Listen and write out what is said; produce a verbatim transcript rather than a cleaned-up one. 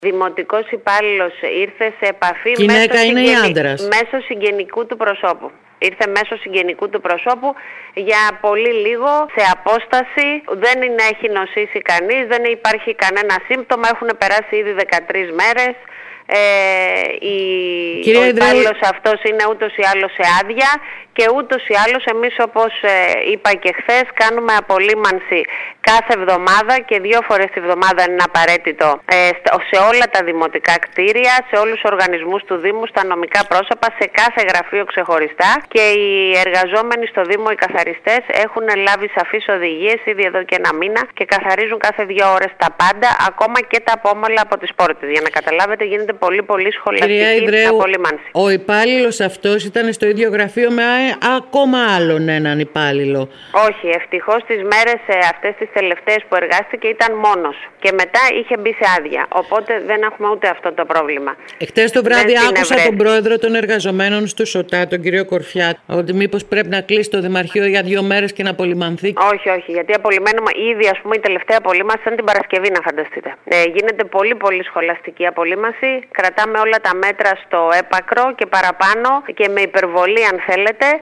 Δημοτικός υπάλληλος ήρθε σε επαφή Γυναίκα μέσω, είναι συγγενη... ή άντρας? μέσω συγγενικού του προσώπου. Ήρθε μέσω συγγενικού του προσώπου για πολύ λίγο, σε απόσταση, δεν είναι, έχει νοσήσει κανείς, δεν υπάρχει κανένα σύμπτωμα, έχουν περάσει ήδη δεκατρείς μέρες. Ε, η, ο υπάλληλος αυτός είναι ούτως ή άλλως σε άδεια και ούτως ή άλλως εμείς, όπως ε, είπα και χθες, κάνουμε απολύμανση κάθε εβδομάδα και δύο φορές τη εβδομάδα είναι απαραίτητο ε, σε όλα τα δημοτικά κτίρια, σε όλους τους οργανισμούς του Δήμου, στα νομικά πρόσωπα, σε κάθε γραφείο ξεχωριστά, και οι εργαζόμενοι στο Δήμο, οι καθαριστές, έχουν λάβει σαφείς οδηγίες ήδη εδώ και ένα μήνα και καθαρίζουν κάθε δύο ώρες τα πάντα, ακόμα και τα απόμολα από τις πόρτες. Για να καταλάβετε, γίνεται πολύ πολύ σχολαστική απολύμανση. Ο υπάλληλος αυτός ήταν στο ίδιο γραφείο με ακόμα άλλον έναν υπάλληλο? Όχι, ευτυχώς τις μέρες αυτές τις τελευταίες που εργάστηκε ήταν μόνος και μετά είχε μπει σε άδεια, οπότε δεν έχουμε ούτε αυτό το πρόβλημα. Εχθές το βράδυ άκουσα τον πρόεδρο των εργαζομένων στο ΣΟΤΑ, τον κύριο Κορφιά, ότι μήπως πρέπει να κλείσει το Δημαρχείο για δύο μέρες και να απολυμανθεί. Όχι, όχι, γιατί απολυμμένουμε ήδη, ας πούμε, η τελευταία απολύμανση ήταν την Παρασκευή, να φανταστείτε. Ε, γίνεται πολύ πολύ σχολαστική απολύμανση, κρατάμε όλα τα μέτρα στο έπακρο και παραπάνω και με υπερβολή αν θέλετε.